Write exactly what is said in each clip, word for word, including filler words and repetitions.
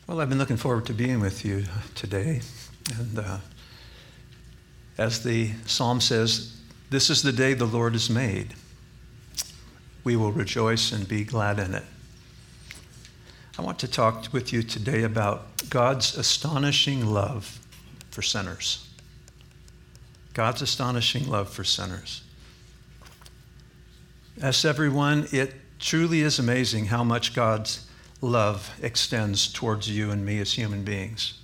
Well, I've been looking forward to being with you today. And uh, as the psalm says, this is the day the Lord has made. We will rejoice and be glad in it. I want to talk with you today about God's astonishing love for sinners. God's astonishing love for sinners. As everyone, it truly is amazing how much God's love extends towards you and me as human beings.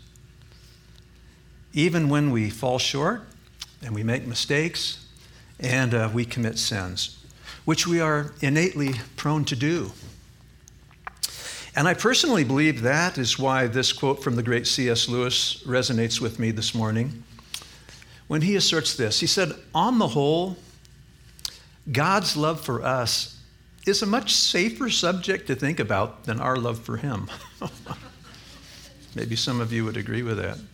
Even when we fall short and we make mistakes and uh, we commit sins, which we are innately prone to do. And I personally believe that is why this quote from the great C S Lewis resonates with me this morning. When he asserts this, he said, on the whole, God's love for us is a much safer subject to think about than our love for him. Maybe some of you would agree with that.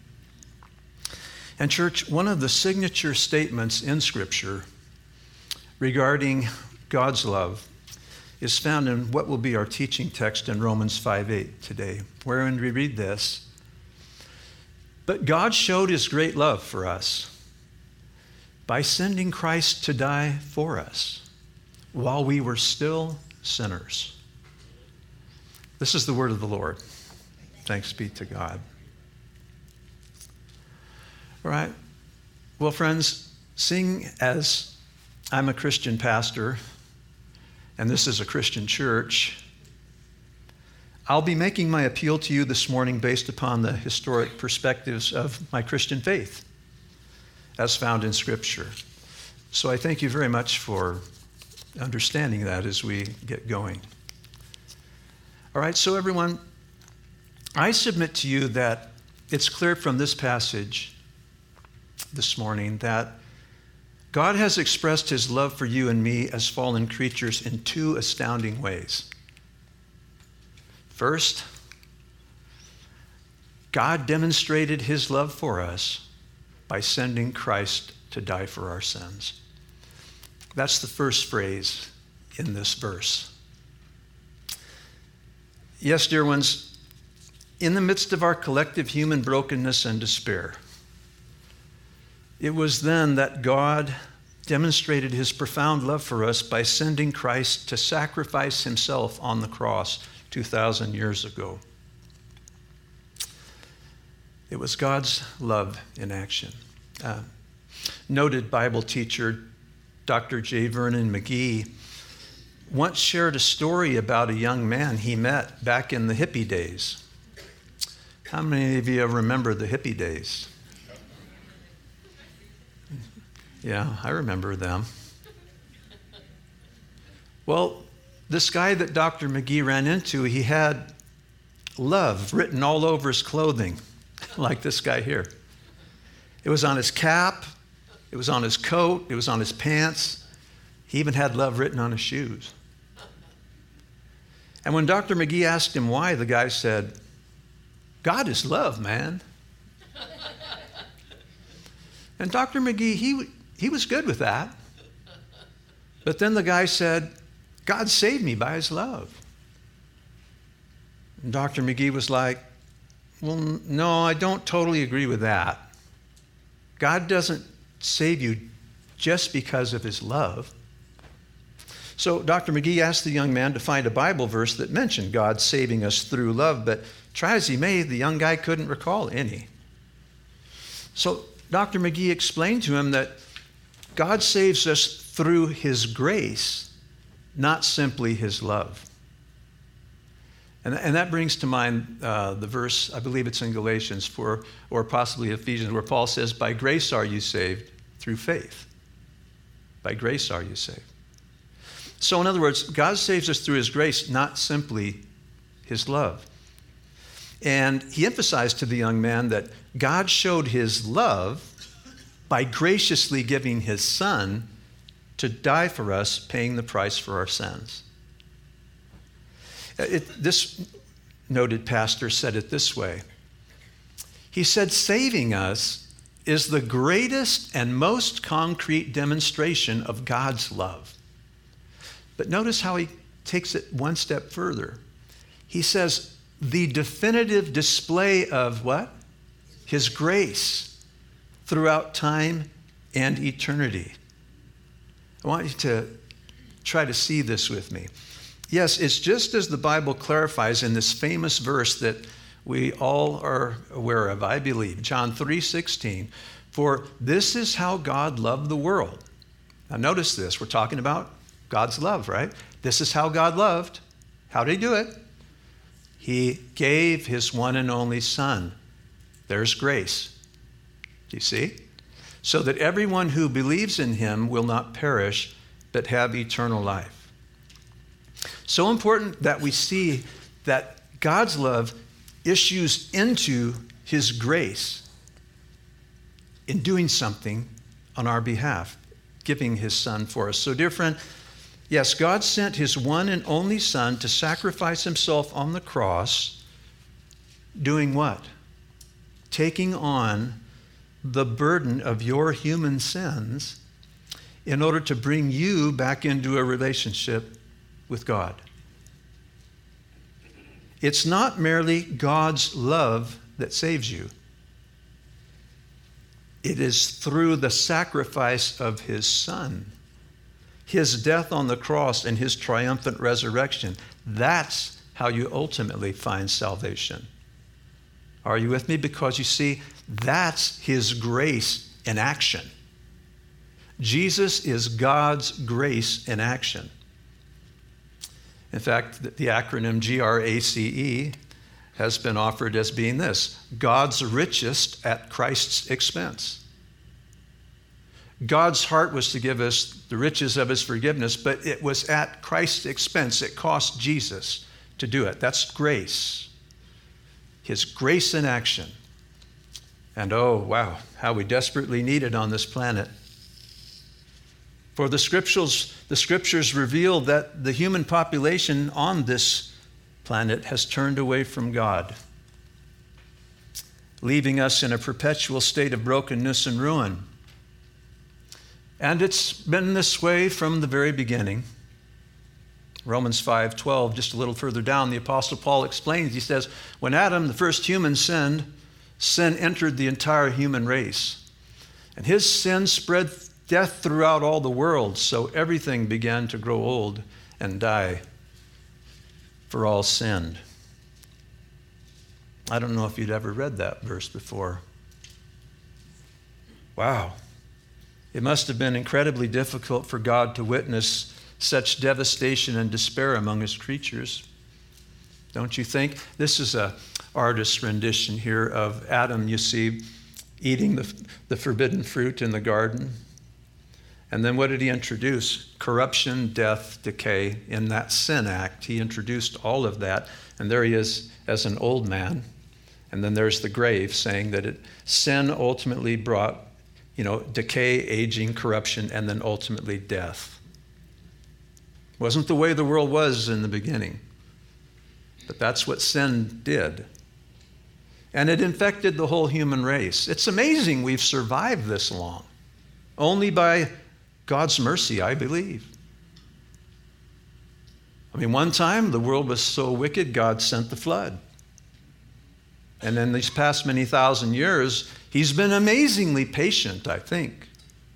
And church, one of the signature statements in Scripture regarding God's love is found in what will be our teaching text in Romans five eight today, wherein we read this. But God showed his great love for us by sending Christ to die for us while we were still sinners. This is the word of the Lord. Thanks be to God. All right. Well, friends, seeing as I'm a Christian pastor, and this is a Christian church, I'll be making my appeal to you this morning based upon the historic perspectives of my Christian faith, as found in Scripture. So I thank you very much for understanding that as we get going. All right, so everyone, I submit to you that it's clear from this passage this morning that God has expressed his love for you and me as fallen creatures in two astounding ways. First, God demonstrated his love for us by sending Christ to die for our sins. That's the first phrase in this verse. Yes, dear ones, in the midst of our collective human brokenness and despair, it was then that God demonstrated his profound love for us by sending Christ to sacrifice himself on the cross two thousand years ago. It was God's love in action. Uh, noted Bible teacher Doctor J. Vernon McGee once shared a story about a young man he met back in the hippie days. How many of you remember the hippie days? Yeah, I remember them. Well, this guy that Doctor McGee ran into, he had love written all over his clothing, like this guy here. It was on his cap. It was on his coat. It was on his pants. He even had love written on his shoes. And when Doctor McGee asked him why, the guy said, God is love, man. And Doctor McGee, he, he was good with that. But then the guy said, God saved me by his love. And Doctor McGee was like, well, no, I don't totally agree with that. God doesn't save you just because of his love. So Doctor McGee asked the young man to find a Bible verse that mentioned God saving us through love, but try as he may, the young guy couldn't recall any. So Doctor McGee explained to him that God saves us through his grace, not simply his love. And, and that brings to mind uh, the verse, I believe it's in Galatians four, or possibly Ephesians, where Paul says, by grace are you saved through faith. By grace are you saved. So in other words, God saves us through his grace, not simply his love. And he emphasized to the young man that God showed his love by graciously giving his son to die for us, paying the price for our sins. It, this noted pastor said it this way. He said, saving us is the greatest and most concrete demonstration of God's love. But notice how he takes it one step further. He says, the definitive display of what? His grace throughout time and eternity. I want you to try to see this with me. Yes, it's just as the Bible clarifies in this famous verse that we all are aware of, I believe, John three sixteen. For this is how God loved the world. Now notice this, we're talking about God's love, right? This is how God loved. How did he do it? He gave his one and only Son. There's grace. Do you see? So that everyone who believes in him will not perish, but have eternal life. So important that we see that God's love issues into his grace in doing something on our behalf, giving his Son for us. So dear friend, yes, God sent his one and only Son to sacrifice himself on the cross, doing what? Taking on the burden of your human sins in order to bring you back into a relationship with God. It's not merely God's love that saves you. It is through the sacrifice of his Son, his death on the cross and his triumphant resurrection. That's how you ultimately find salvation. Are you with me? Because you see, that's his grace in action. Jesus is God's grace in action. In fact, the acronym G R A C E has been offered as being this: God's richest at Christ's expense. God's heart was to give us the riches of his forgiveness, but it was at Christ's expense. It cost Jesus to do it. That's grace. His grace in action. And oh, wow, how we desperately need it on this planet. For the scriptures, the scriptures reveal that the human population on this planet has turned away from God, leaving us in a perpetual state of brokenness and ruin. And it's been this way from the very beginning. Romans five twelve, just a little further down, the Apostle Paul explains, he says, when Adam, the first human, sinned, sin entered the entire human race. And his sin spread death throughout all the world, so everything began to grow old and die, for all sinned. I don't know if you'd ever read that verse before. Wow. It must have been incredibly difficult for God to witness such devastation and despair among his creatures. Don't you think? This is an artist's rendition here of Adam, you see, eating the, the forbidden fruit in the garden. And then what did he introduce? Corruption, death, decay. In that sin act, he introduced all of that. And there he is as an old man. And then there's the grave, saying that it, sin ultimately brought, you know, decay, aging, corruption, and then ultimately death. It wasn't the way the world was in the beginning. But that's what sin did. And it infected the whole human race. It's amazing we've survived this long. Only by God's mercy, I believe. I mean, one time the world was so wicked, God sent the flood. And in these past many thousand years, he's been amazingly patient, I think.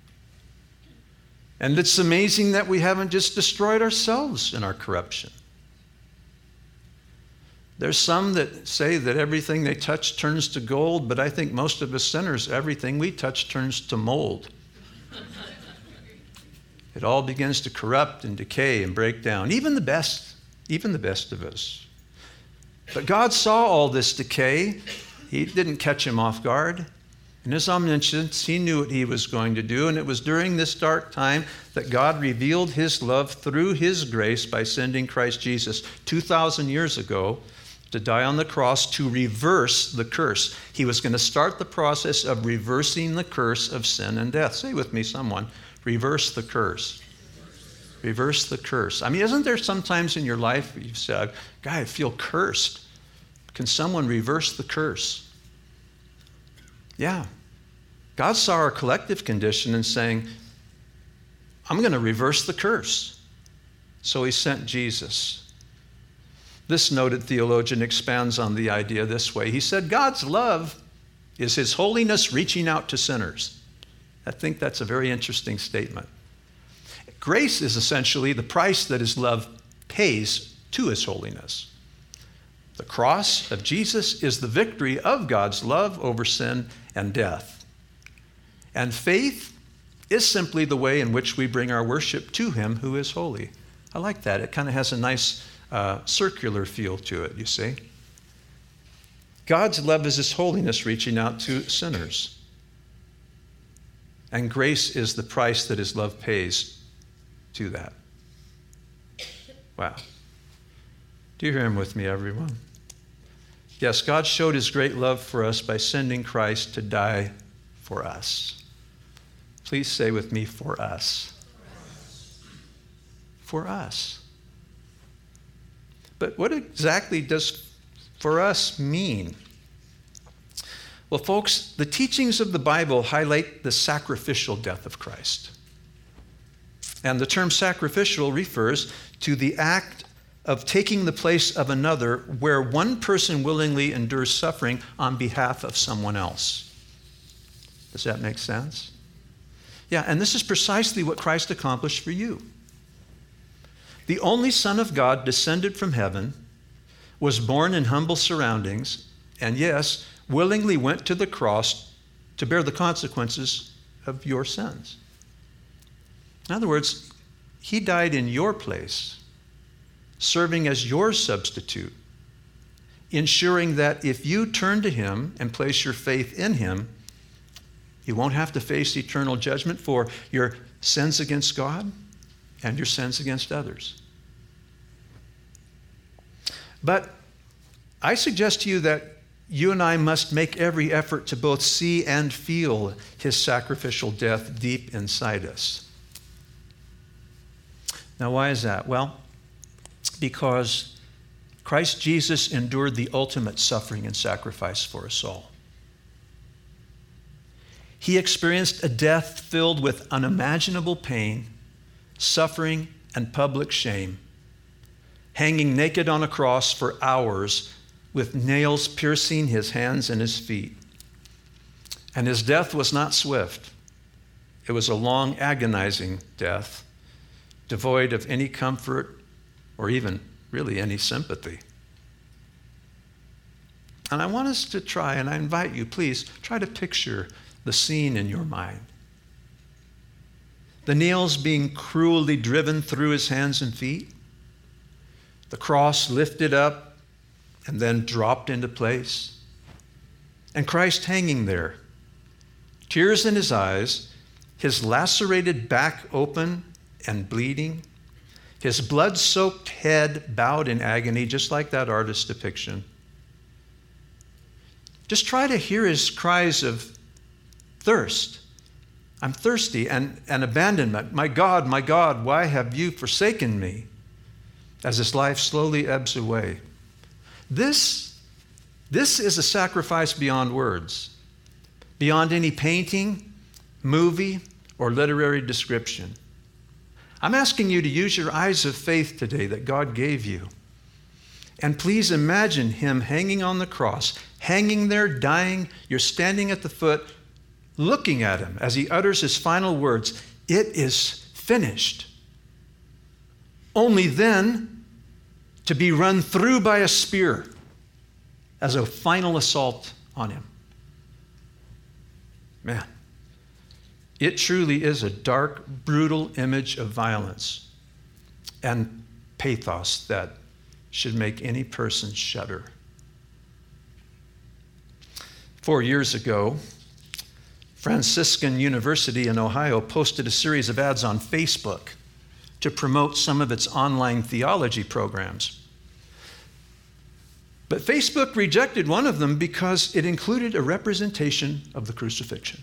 And it's amazing that we haven't just destroyed ourselves in our corruption. There's some that say that everything they touch turns to gold, but I think most of us sinners, everything we touch turns to mold. It all begins to corrupt and decay and break down, even the best, even the best of us. But God saw all this decay. He didn't catch him off guard. In his omniscience, he knew what he was going to do, and it was during this dark time that God revealed his love through his grace by sending Christ Jesus two thousand years ago to die on the cross to reverse the curse. He was going to start the process of reversing the curse of sin and death. Say with me, someone. Reverse the curse. Reverse the curse. I mean, isn't there sometimes in your life you've said, God, I feel cursed. Can someone reverse the curse? Yeah. God saw our collective condition and saying, I'm going to reverse the curse. So he sent Jesus. This noted theologian expands on the idea this way. He said, God's love is his holiness reaching out to sinners. I think that's a very interesting statement. Grace is essentially the price that his love pays to his holiness. The cross of Jesus is the victory of God's love over sin and death. And faith is simply the way in which we bring our worship to him who is holy. I like that. It kind of has a nice uh, circular feel to it, you see. God's love is his holiness reaching out to sinners. And grace is the price that his love pays to that. Wow. Do you hear him with me, everyone? Yes, God showed his great love for us by sending Christ to die for us. Please say with me, for us. For us. But what exactly does for us mean? Well, folks, the teachings of the Bible highlight the sacrificial death of Christ. And the term sacrificial refers to the act of taking the place of another where one person willingly endures suffering on behalf of someone else. Does that make sense? Yeah, and this is precisely what Christ accomplished for you. The only Son of God descended from heaven, was born in humble surroundings, and yes, willingly went to the cross to bear the consequences of your sins. In other words, he died in your place, serving as your substitute, ensuring that if you turn to him and place your faith in him, you won't have to face eternal judgment for your sins against God and your sins against others. But I suggest to you that you and I must make every effort to both see and feel his sacrificial death deep inside us. Now, why is that? Well, because Christ Jesus endured the ultimate suffering and sacrifice for us all. He experienced a death filled with unimaginable pain, suffering, and public shame, hanging naked on a cross for hours with nails piercing his hands and his feet. And his death was not swift. It was a long, agonizing death, devoid of any comfort or even really any sympathy. And I want us to try, and I invite you, please, try to picture the scene in your mind. The nails being cruelly driven through his hands and feet, the cross lifted up and then dropped into place, and Christ hanging there, tears in his eyes, his lacerated back open and bleeding, his blood-soaked head bowed in agony, just like that artist's depiction. Just try to hear his cries of thirst. I'm thirsty, and, and abandonment. My God, my God, why have you forsaken me? As his life slowly ebbs away. This, this is a sacrifice beyond words, beyond any painting, movie, or literary description. I'm asking you to use your eyes of faith today that God gave you. And please imagine him hanging on the cross, hanging there, dying. You're standing at the foot, looking at him as he utters his final words, "It is finished." Only then to be run through by a spear as a final assault on him. Man, it truly is a dark, brutal image of violence and pathos that should make any person shudder. Four years ago, Franciscan University in Ohio posted a series of ads on Facebook to promote some of its online theology programs. But Facebook rejected one of them because it included a representation of the crucifixion.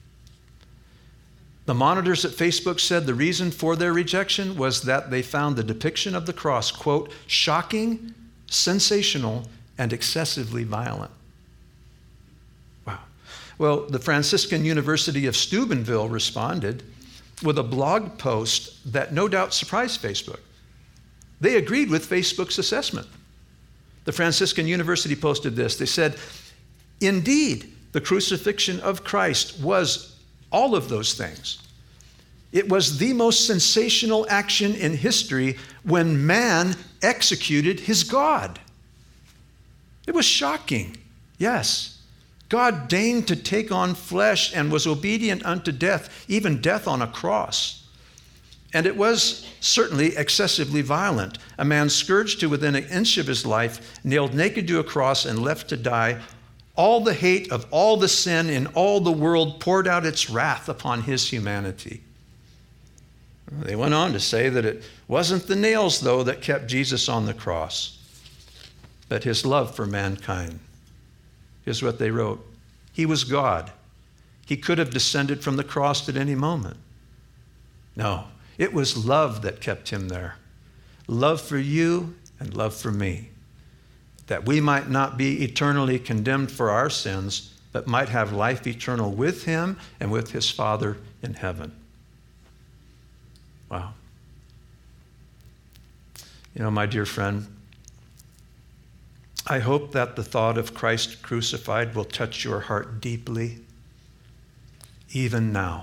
The monitors at Facebook said the reason for their rejection was that they found the depiction of the cross, quote, shocking, sensational, and excessively violent. Wow. Well, the Franciscan University of Steubenville responded with a blog post that no doubt surprised Facebook. They agreed with Facebook's assessment. The Franciscan University posted this. They said, indeed, the crucifixion of Christ was all of those things. It was the most sensational action in history when man executed his God. It was shocking, yes. God deigned to take on flesh and was obedient unto death, even death on a cross. And it was certainly excessively violent. A man scourged to within an inch of his life, nailed naked to a cross and left to die. All the hate of all the sin in all the world poured out its wrath upon his humanity. They went on to say that it wasn't the nails, though, that kept Jesus on the cross, but his love for mankind. Here's what they wrote. He was God. He could have descended from the cross at any moment. No, it was love that kept him there. Love for you and love for me, that we might not be eternally condemned for our sins, but might have life eternal with him and with his Father in heaven. Wow. You know, my dear friend, I hope that the thought of Christ crucified will touch your heart deeply, even now.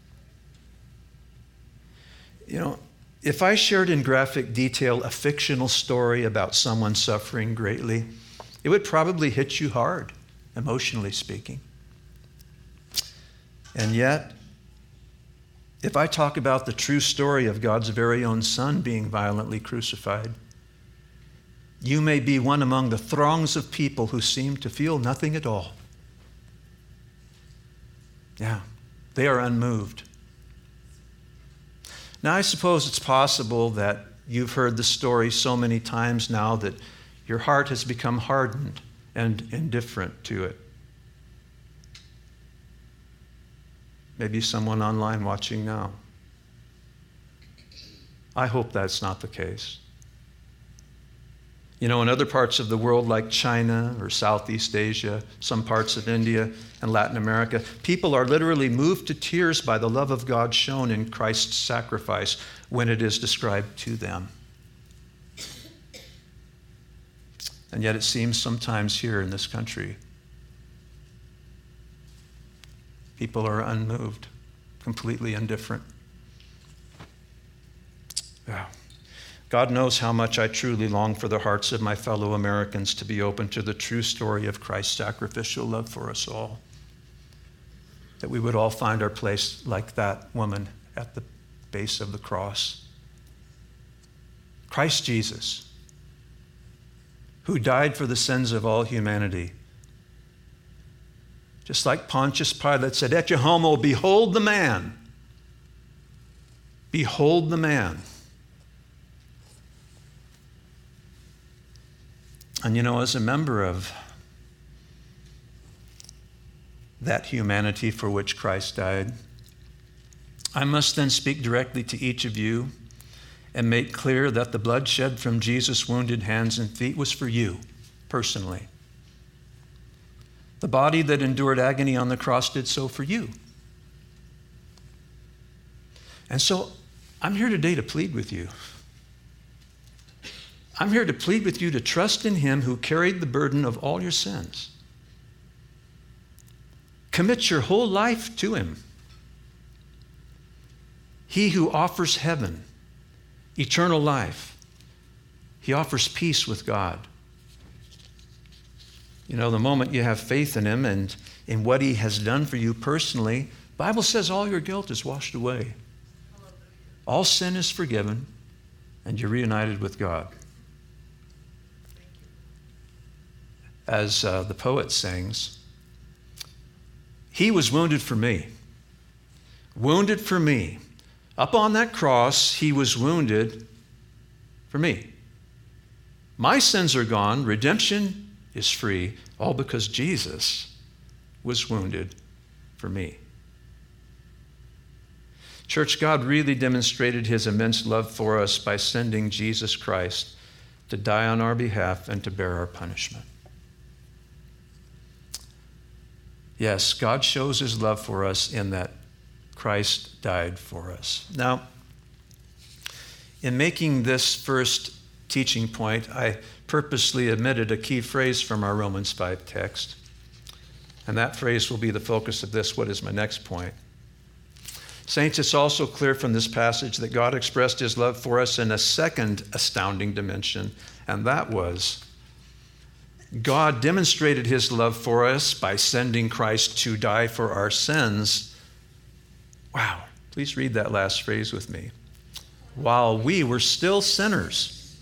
You know, if I shared in graphic detail a fictional story about someone suffering greatly, it would probably hit you hard, emotionally speaking. And yet, if I talk about the true story of God's very own Son being violently crucified, you may be one among the throngs of people who seem to feel nothing at all. Yeah, they are unmoved. Now, I suppose it's possible that you've heard the story so many times now that your heart has become hardened and indifferent to it. Maybe someone online watching now. I hope that's not the case. You know, in other parts of the world like China or Southeast Asia, some parts of India and Latin America, people are literally moved to tears by the love of God shown in Christ's sacrifice when it is described to them. And yet it seems sometimes here in this country, people are unmoved, completely indifferent. Yeah. God knows how much I truly long for the hearts of my fellow Americans to be open to the true story of Christ's sacrificial love for us all. That we would all find our place like that woman at the base of the cross. Christ Jesus, who died for the sins of all humanity. Just like Pontius Pilate said, "Ecce homo, behold the man. Behold the man." And you know, as a member of that humanity for which Christ died, I must then speak directly to each of you and make clear that the blood shed from Jesus' wounded hands and feet was for you personally. The body that endured agony on the cross did so for you. And so I'm here today to plead with you. I'm here to plead with you to trust in him who carried the burden of all your sins. Commit your whole life to him. He who offers heaven, eternal life, he offers peace with God. You know, the moment you have faith in him and in what he has done for you personally, the Bible says all your guilt is washed away. All sin is forgiven, and you're reunited with God. As uh, the poet sings, he was wounded for me. Wounded for me. Up on that cross, he was wounded for me. My sins are gone. Redemption is free, all because Jesus was wounded for me. Church, God really demonstrated his immense love for us by sending Jesus Christ to die on our behalf and to bear our punishment. Yes, God shows his love for us in that Christ died for us. Now, in making this first teaching point, I purposely omitted a key phrase from our Romans five text. And that phrase will be the focus of this, what is my next point. Saints, it's also clear from this passage that God expressed his love for us in a second astounding dimension, and that was God demonstrated his love for us by sending Christ to die for our sins. Wow, please read that last phrase with me. While we were still sinners.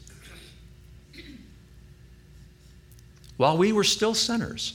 While we were still sinners.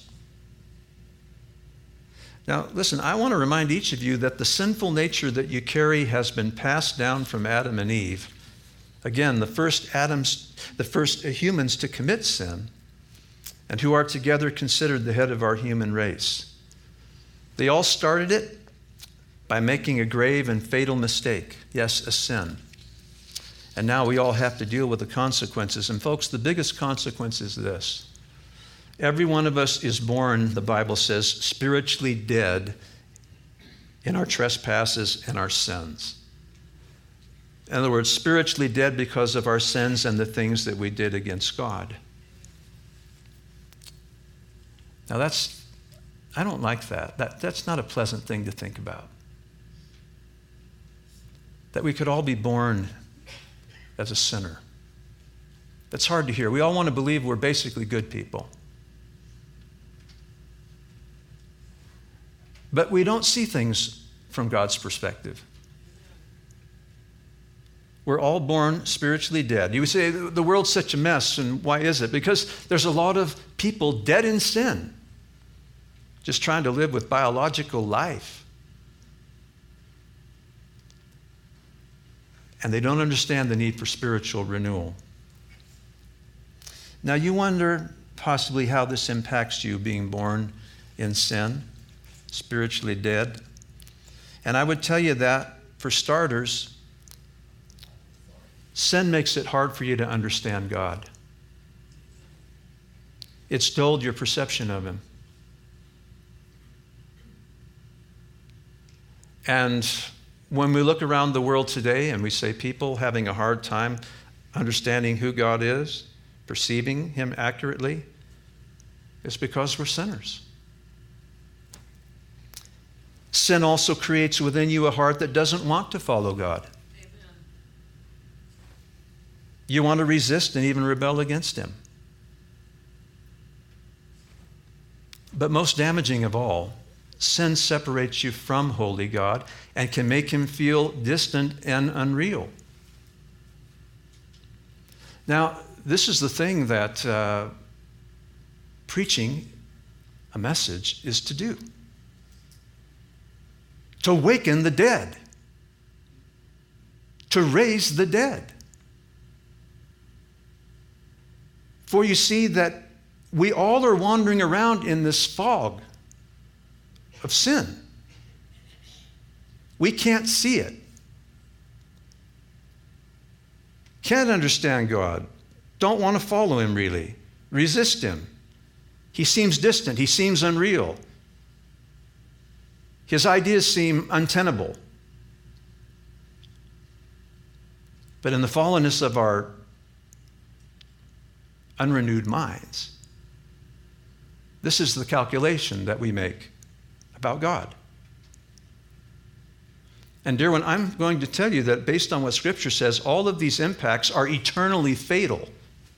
Now, listen, I want to remind each of you that the sinful nature that you carry has been passed down from Adam and Eve. Again, the first Adams, the first humans to commit sin, and who are together considered the head of our human race. They all started it by making a grave and fatal mistake. Yes, a sin. And now we all have to deal with the consequences. And folks, the biggest consequence is this. Every one of us is born, the Bible says, spiritually dead in our trespasses and our sins. In other words, spiritually dead because of our sins and the things that we did against God. Now that's, I don't like that. that. That's not a pleasant thing to think about. That we could all be born as a sinner. That's hard to hear. We all want to believe we're basically good people. But we don't see things from God's perspective. We're all born spiritually dead. You would say, the world's such a mess, and why is it? Because there's a lot of people dead in sin, just trying to live with biological life. And they don't understand the need for spiritual renewal. Now you wonder possibly how this impacts you being born in sin, spiritually dead. And I would tell you that, for starters, sin makes it hard for you to understand God. It's dulled your perception of him. And when we look around the world today and we say people having a hard time understanding who God is, perceiving him accurately, it's because we're sinners. Sin also creates within you a heart that doesn't want to follow God. Amen. You want to resist and even rebel against him. But most damaging of all, sin separates you from holy God and can make him feel distant and unreal. Now, this is the thing that uh, preaching a message is to do. To awaken the dead. To raise the dead. For you see that we all are wandering around in this fog of sin. We can't see it. Can't understand God. Don't want to follow him really. Resist him. He seems distant. He seems unreal. His ideas seem untenable. But in the fallenness of our unrenewed minds, this is the calculation that we make about God. And dear one, I'm going to tell you that based on what Scripture says, all of these impacts are eternally fatal.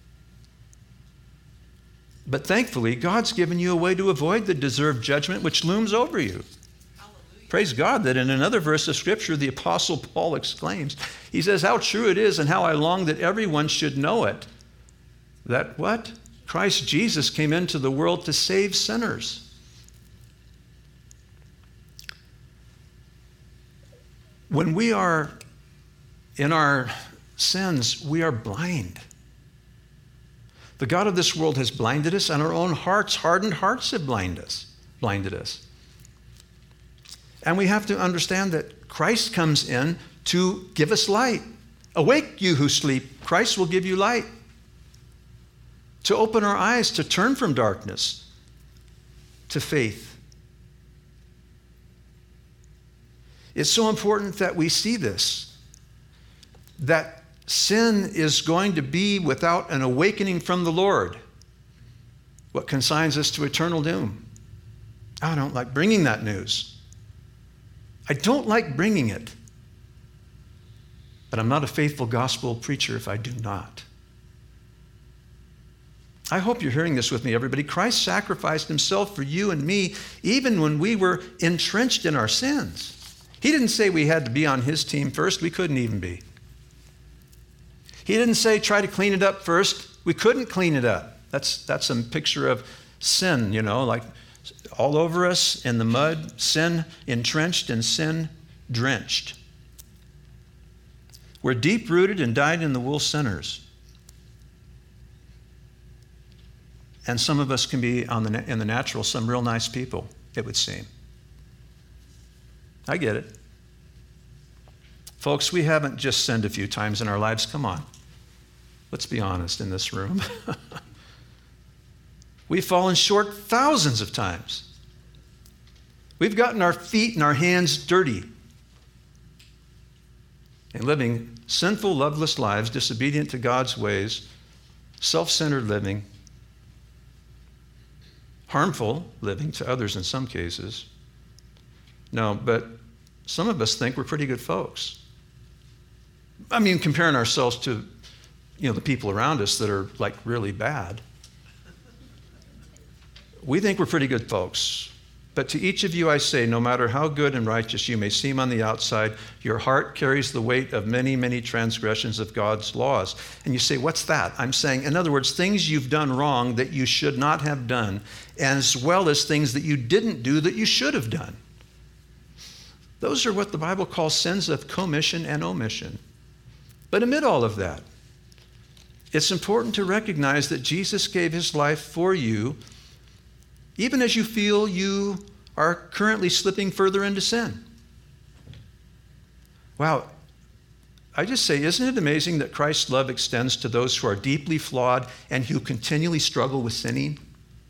But thankfully, God's given you a way to avoid the deserved judgment which looms over you. Praise God that in another verse of Scripture, the Apostle Paul exclaims, he says, how true it is and how I long that everyone should know it. That what? Christ Jesus came into the world to save sinners. When we are in our sins, we are blind. The God of this world has blinded us, and our own hearts, hardened hearts have blinded us, blinded us. And we have to understand that Christ comes in to give us light. Awake, you who sleep. Christ will give you light. To open our eyes, to turn from darkness to faith. It's so important that we see this, that sin is going to be without an awakening from the Lord, what consigns us to eternal doom. I don't like bringing that news. I don't like bringing it. But I'm not a faithful gospel preacher if I do not. I hope you're hearing this with me, everybody. Christ sacrificed himself for you and me even when we were entrenched in our sins. He didn't say we had to be on his team first. We couldn't even be. He didn't say try to clean it up first. We couldn't clean it up. That's, that's a picture of sin, you know, like all over us in the mud, sin entrenched and sin drenched. We're deep-rooted and dyed-in-the-wool sinners. And some of us can be, on the, in the natural, some real nice people, it would seem. I get it. Folks, we haven't just sinned a few times in our lives. Come on. Let's be honest in this room. We've fallen short thousands of times. We've gotten our feet and our hands dirty and living sinful, loveless lives, disobedient to God's ways, self-centered living, harmful living to others in some cases. No, but some of us think we're pretty good folks. I mean, comparing ourselves to, you know, the people around us that are like really bad. We think we're pretty good folks. But to each of you I say, no matter how good and righteous you may seem on the outside, your heart carries the weight of many, many transgressions of God's laws. And you say, what's that? I'm saying, in other words, things you've done wrong that you should not have done, as well as things that you didn't do that you should have done. Those are what the Bible calls sins of commission and omission. But amid all of that, it's important to recognize that Jesus gave his life for you, even as you feel you are currently slipping further into sin. Wow, I just say, isn't it amazing that Christ's love extends to those who are deeply flawed and who continually struggle with sinning?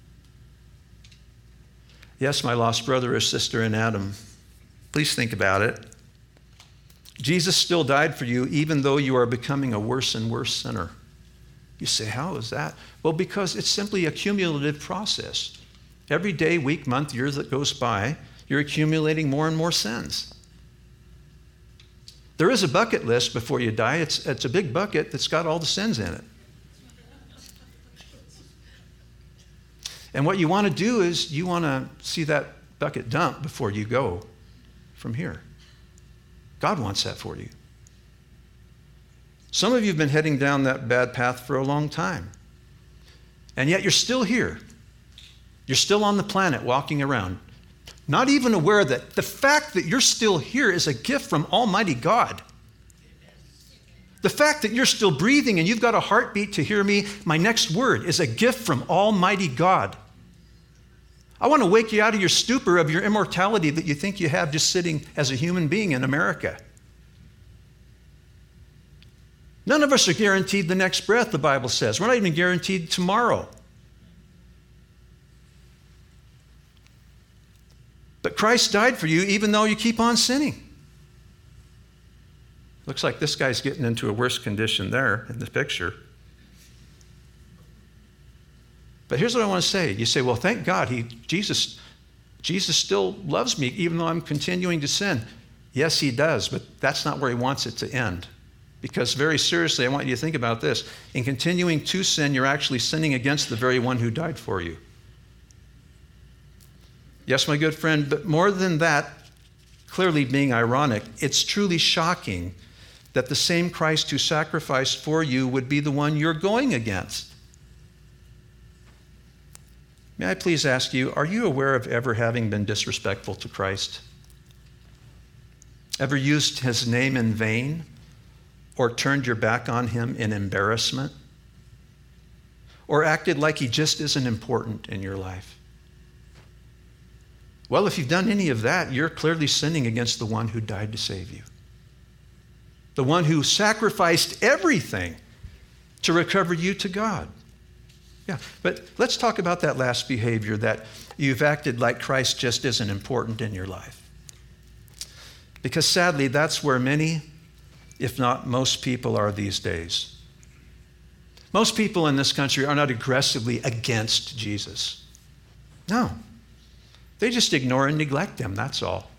Yes, my lost brother or sister in Adam, please think about it. Jesus still died for you even though you are becoming a worse and worse sinner. You say, how is that? Well, because it's simply a cumulative process. Every day, week, month, year that goes by, you're accumulating more and more sins. There is a bucket list before you die. It's, it's a big bucket that's got all the sins in it. And what you want to do is you want to see that bucket dumped before you go from here. God wants that for you. Some of you have been heading down that bad path for a long time. And yet you're still here. You're still on the planet walking around, not even aware that the fact that you're still here is a gift from Almighty God. The fact that you're still breathing and you've got a heartbeat to hear me, my next word, is a gift from Almighty God. I want to wake you out of your stupor of your immortality that you think you have just sitting as a human being in America. None of us are guaranteed the next breath, the Bible says. We're not even guaranteed tomorrow. But Christ died for you even though you keep on sinning. Looks like this guy's getting into a worse condition there in the picture. But here's what I want to say. You say, well, thank God, he, Jesus, Jesus still loves me even though I'm continuing to sin. Yes, he does, but that's not where he wants it to end. Because very seriously, I want you to think about this. In continuing to sin, you're actually sinning against the very one who died for you. Yes, my good friend, but more than that, clearly being ironic, it's truly shocking that the same Christ who sacrificed for you would be the one you're going against. May I please ask you, are you aware of ever having been disrespectful to Christ? Ever used his name in vain or turned your back on him in embarrassment? Or acted like he just isn't important in your life? Well, if you've done any of that, you're clearly sinning against the one who died to save you. The one who sacrificed everything to recover you to God. Yeah, but let's talk about that last behavior, that you've acted like Christ just isn't important in your life. Because sadly, that's where many if not most people are these days. Most people in this country are not aggressively against Jesus. No. They just ignore and neglect him, that's all.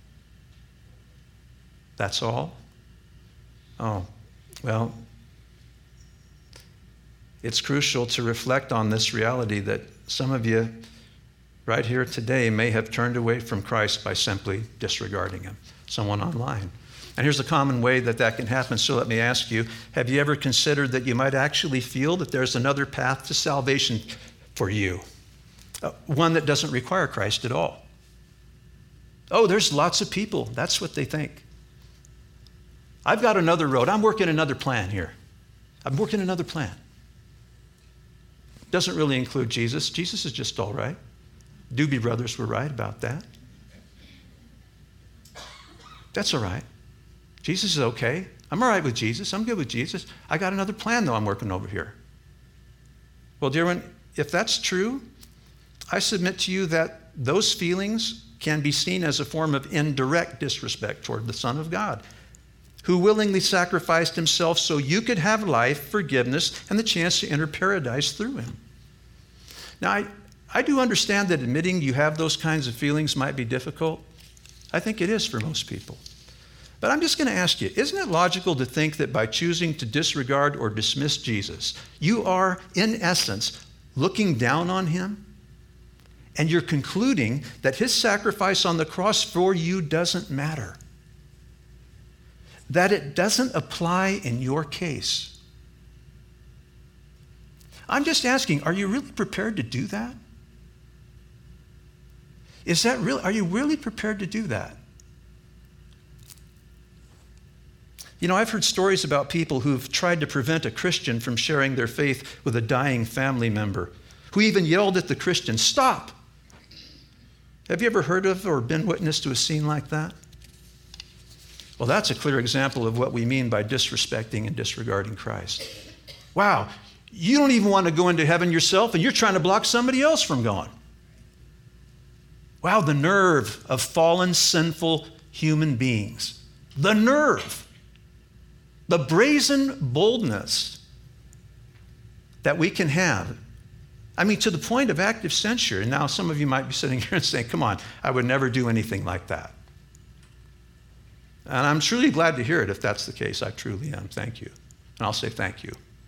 That's all? Oh, well, it's crucial to reflect on this reality that some of you right here today may have turned away from Christ by simply disregarding him. Someone online. And here's a common way that that can happen. So let me ask you, have you ever considered that you might actually feel that there's another path to salvation for you? Uh, one that doesn't require Christ at all. Oh, there's lots of people. That's what they think. I've got another road. I'm working another plan here. I'm working another plan. Doesn't really include Jesus. Jesus is just all right. Doobie Brothers were right about that. That's all right. Jesus is okay. I'm all right with Jesus. I'm good with Jesus. I got another plan, though, I'm working over here. Well, dear one, if that's true, I submit to you that those feelings can be seen as a form of indirect disrespect toward the Son of God, who willingly sacrificed himself so you could have life, forgiveness, and the chance to enter paradise through him. Now, I, I do understand that admitting you have those kinds of feelings might be difficult. I think it is for most people. But I'm just going to ask you, isn't it logical to think that by choosing to disregard or dismiss Jesus, you are, in essence, looking down on him? And you're concluding that his sacrifice on the cross for you doesn't matter. That it doesn't apply in your case. I'm just asking, are you really prepared to do that? Is that really, are you really prepared to do that? You know, I've heard stories about people who've tried to prevent a Christian from sharing their faith with a dying family member, who even yelled at the Christian, "Stop!" Have you ever heard of or been witness to a scene like that? Well, that's a clear example of what we mean by disrespecting and disregarding Christ. Wow, you don't even want to go into heaven yourself, and you're trying to block somebody else from going. Wow, the nerve of fallen, sinful human beings. The nerve. The brazen boldness that we can have. I mean, to the point of active censure. And now some of you might be sitting here and saying, come on, I would never do anything like that. And I'm truly glad to hear it if that's the case. I truly am. Thank you. And I'll say thank you.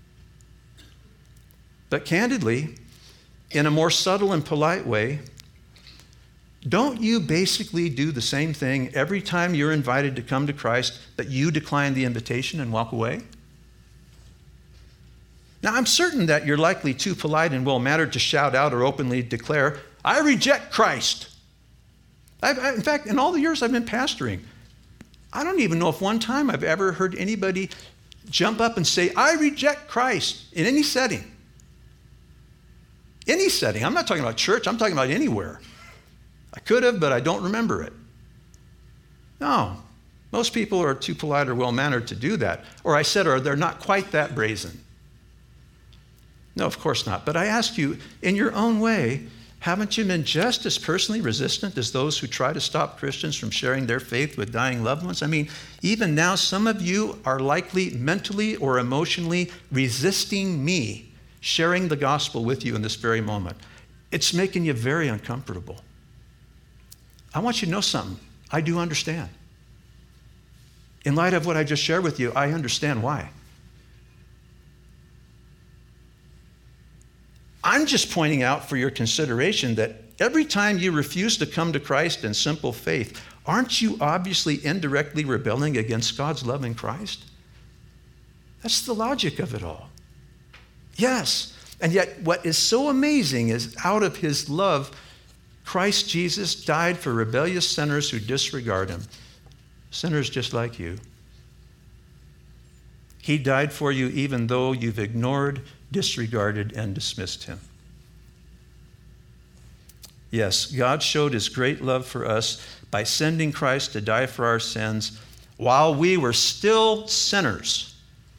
But candidly, in a more subtle and polite way, don't you basically do the same thing every time you're invited to come to Christ, but you decline the invitation and walk away? Now, I'm certain that you're likely too polite and well-mannered to shout out or openly declare, "I reject Christ." I've, I, in fact, in all the years I've been pastoring, I don't even know if one time I've ever heard anybody jump up and say, "I reject Christ," in any setting. Any setting. I'm not talking about church. I'm talking about anywhere. I could have, but I don't remember it. No, most people are too polite or well-mannered to do that. Or I said, or they're not quite that brazen. No, of course not. But I ask you, in your own way, haven't you been just as personally resistant as those who try to stop Christians from sharing their faith with dying loved ones? I mean, even now, some of you are likely mentally or emotionally resisting me sharing the gospel with you in this very moment. It's making you very uncomfortable. I want you to know something. I do understand. In light of what I just shared with you, I understand why. I'm just pointing out for your consideration that every time you refuse to come to Christ in simple faith, aren't you obviously indirectly rebelling against God's love in Christ? That's the logic of it all. Yes, and yet what is so amazing is out of his love, Christ Jesus died for rebellious sinners who disregard him. Sinners just like you. He died for you even though you've ignored, disregarded, and dismissed him. Yes, God showed his great love for us by sending Christ to die for our sins while we were still sinners.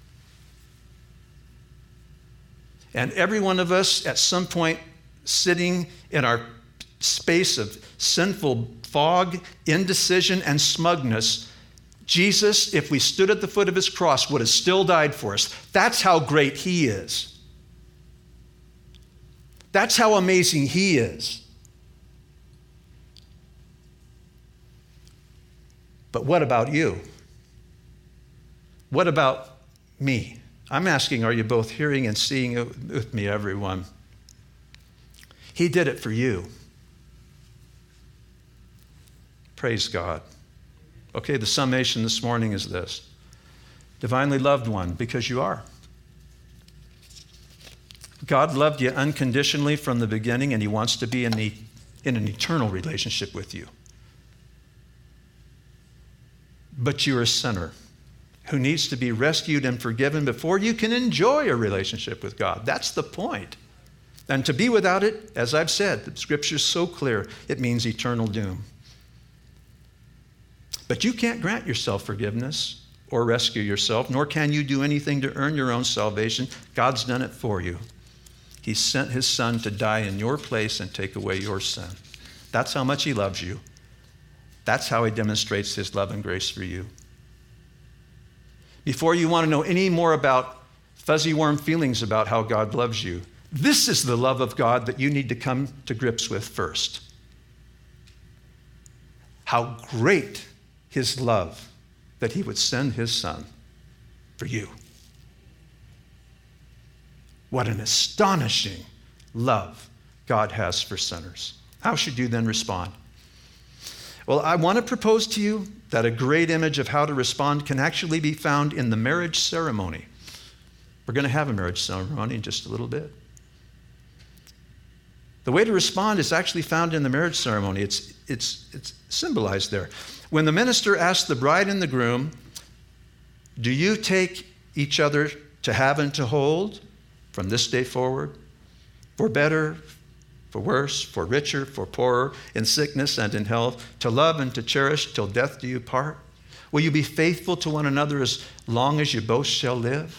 And every one of us at some point sitting in our space of sinful fog, indecision, and smugness Jesus, if we stood at the foot of his cross, would have still died for us. That's how great he is. That's how amazing he is. But what about you? What about me? I'm asking, are you both hearing and seeing it with me, everyone? He did it for you. Praise God. Okay, the summation this morning is this. Divinely loved one, because you are. God loved you unconditionally from the beginning, and he wants to be in, the, in an eternal relationship with you. But you're a sinner who needs to be rescued and forgiven before you can enjoy a relationship with God. That's the point. And to be without it, as I've said, the scripture's so clear, it means eternal doom. But you can't grant yourself forgiveness or rescue yourself, nor can you do anything to earn your own salvation. God's done it for you. He sent his son to die in your place and take away your sin. That's how much he loves you. That's how he demonstrates his love and grace for you. Before you want to know any more about fuzzy, warm feelings about how God loves you, this is the love of God that you need to come to grips with first. How great his love that he would send his son for you. What an astonishing love God has for sinners. How should you then respond? Well, I want to propose to you that a great image of how to respond can actually be found in the marriage ceremony. We're going to have a marriage ceremony in just a little bit. The way to respond is actually found in the marriage ceremony. It's, it's, it's symbolized there. When the minister asks the bride and the groom, do you take each other to have and to hold from this day forward, for better, for worse, for richer, for poorer, in sickness and in health, to love and to cherish till death do you part? Will you be faithful to one another as long as you both shall live?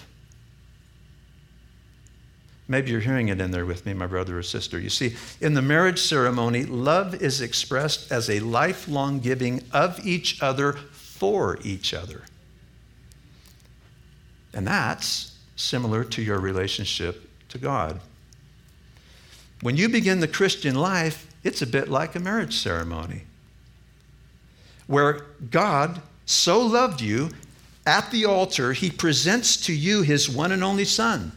Maybe you're hearing it in there with me, my brother or sister. You see, in the marriage ceremony, love is expressed as a lifelong giving of each other for each other. And that's similar to your relationship to God. When you begin the Christian life, it's a bit like a marriage ceremony, where God so loved you, at the altar, he presents to you his one and only Son.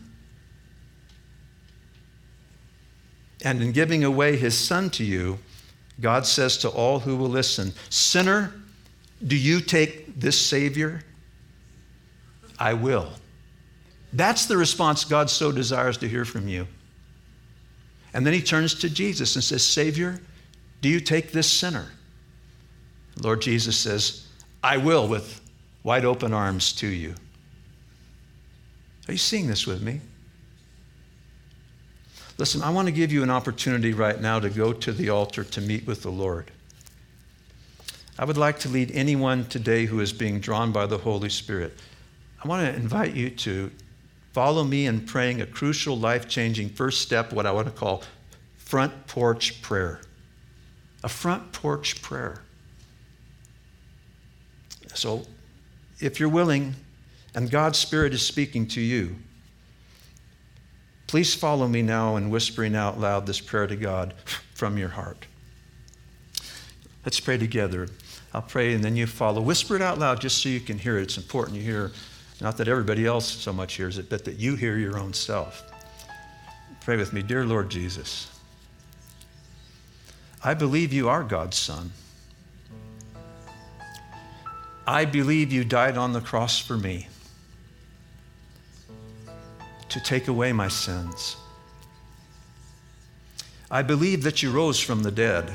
And in giving away his Son to you, God says to all who will listen, sinner, do you take this Savior? I will. That's the response God so desires to hear from you. And then he turns to Jesus and says, Savior, do you take this sinner? Lord Jesus says, I will, with wide open arms to you. Are you seeing this with me? Listen, I want to give you an opportunity right now to go to the altar to meet with the Lord. I would like to lead anyone today who is being drawn by the Holy Spirit. I want to invite you to follow me in praying a crucial, life-changing first step, what I want to call front porch prayer. A front porch prayer. So, if you're willing and God's Spirit is speaking to you, please follow me now in whispering out loud this prayer to God from your heart. Let's pray together. I'll pray and then you follow. Whisper it out loud just so you can hear it. It's important you hear, not that everybody else so much hears it, but that you hear your own self. Pray with me. Dear Lord Jesus, I believe you are God's Son. I believe you died on the cross for me to take away my sins. I believe that you rose from the dead.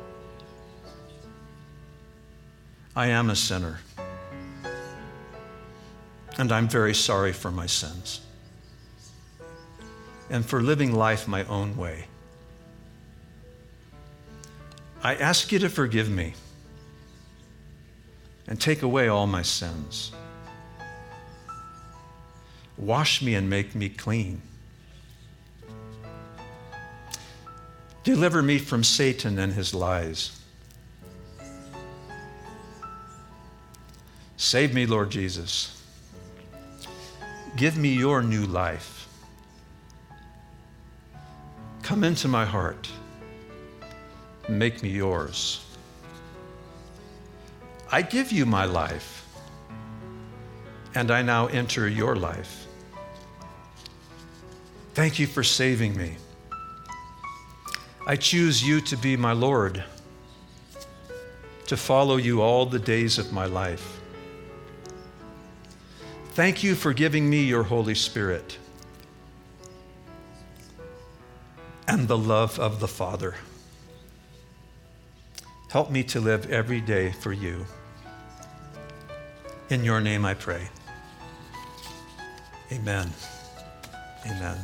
I am a sinner, and I'm very sorry for my sins and for living life my own way. I ask you to forgive me and take away all my sins. Wash me and make me clean. Deliver me from Satan and his lies. Save me, Lord Jesus. Give me your new life. Come into my heart. Make me yours. I give you my life, and I now enter your life. Thank you for saving me. I choose you to be my Lord, to follow you all the days of my life. Thank you for giving me your Holy Spirit and the love of the Father. Help me to live every day for you. In your name I pray. Amen. Amen.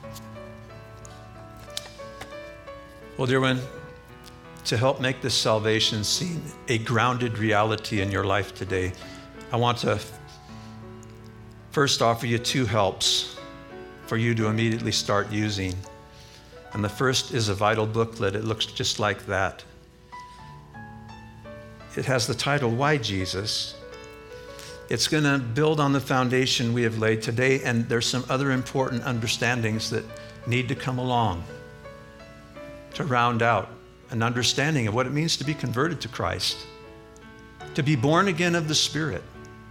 Well, dear one, to help make this salvation seem a grounded reality in your life today, I want to first offer you two helps for you to immediately start using. And the first is a vital booklet. It looks just like that. It has the title, Why Jesus? It's going to build on the foundation we have laid today, and there's some other important understandings that need to come along to round out an understanding of what it means to be converted to Christ, to be born again of the Spirit.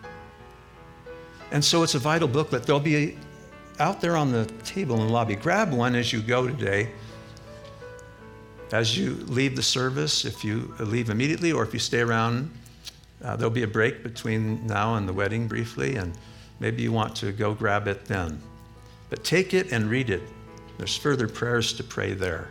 And so it's a vital booklet. There'll be out there on the table in the lobby. Grab one as you go today. As you leave the service, if you leave immediately or if you stay around, uh, there'll be a break between now and the wedding briefly, and maybe you want to go grab it then. But take it and read it. There's further prayers to pray there.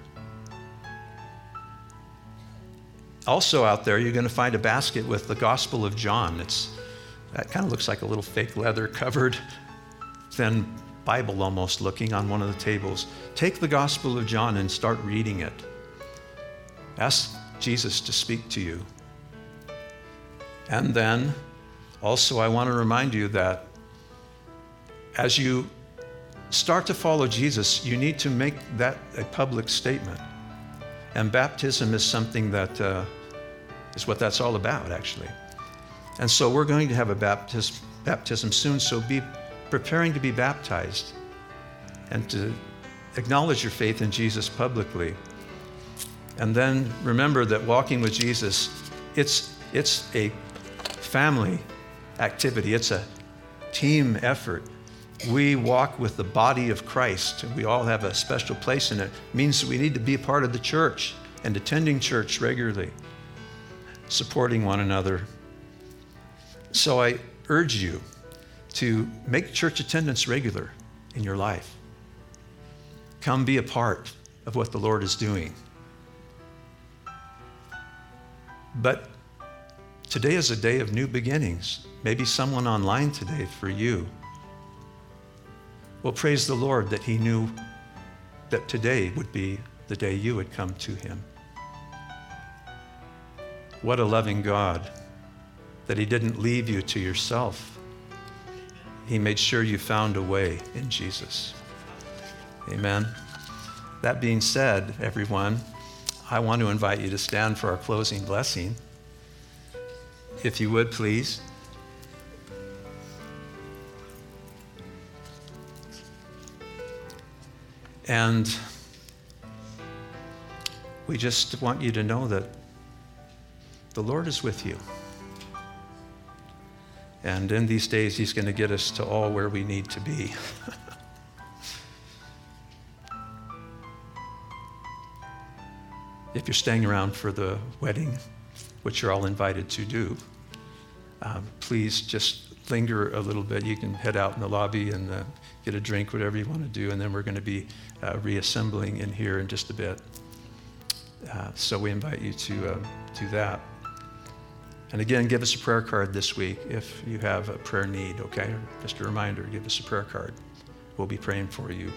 Also out there, you're going to find a basket with the Gospel of John. It's that kind of looks like a little fake leather covered, thin Bible almost looking on one of the tables. Take the Gospel of John and start reading it. Ask Jesus to speak to you. And then also I want to remind you that as you start to follow Jesus, you need to make that a public statement. And baptism is something that uh, is what that's all about, actually. And so we're going to have a baptism, baptism soon, so be preparing to be baptized and to acknowledge your faith in Jesus publicly. And then remember that walking with Jesus, it's, it's a family activity. It's a team effort. We walk with the body of Christ, and we all have a special place in it. It means that we need to be a part of the church and attending church regularly, supporting one another. So I urge you to make church attendance regular in your life. Come be a part of what the Lord is doing. But today is a day of new beginnings. Maybe someone online today for you. Well, praise the Lord that he knew that today would be the day you would come to him. What a loving God that he didn't leave you to yourself. He made sure you found a way in Jesus. Amen. That being said, everyone, I want to invite you to stand for our closing blessing. If you would, please. And we just want you to know that the Lord is with you. And in these days, he's going to get us to all where we need to be. If you're staying around for the wedding, which you're all invited to do, um, please just linger a little bit. You can head out in the lobby and uh, get a drink, whatever you want to do, and then we're going to be uh, reassembling in here in just a bit. Uh, so we invite you to uh, do that. And again, give us a prayer card this week if you have a prayer need, okay? Just a reminder, give us a prayer card. We'll be praying for you.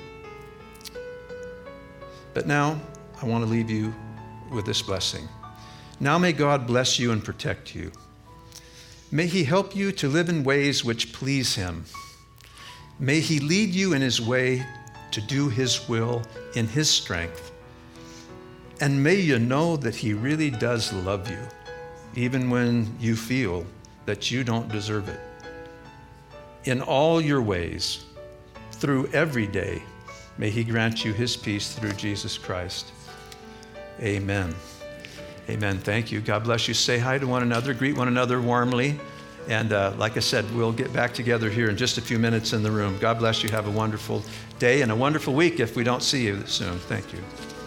But now, I want to leave you with this blessing. Now may God bless you and protect you. May he help you to live in ways which please him. May he lead you in his way to do his will in his strength. And may you know that he really does love you, even when you feel that you don't deserve it. In all your ways, through every day, may he grant you his peace through Jesus Christ. Amen. Amen. Thank you. God bless you. Say hi to one another. Greet one another warmly. And uh, like I said, we'll get back together here in just a few minutes in the room. God bless you. Have a wonderful day and a wonderful week if we don't see you soon. Thank you.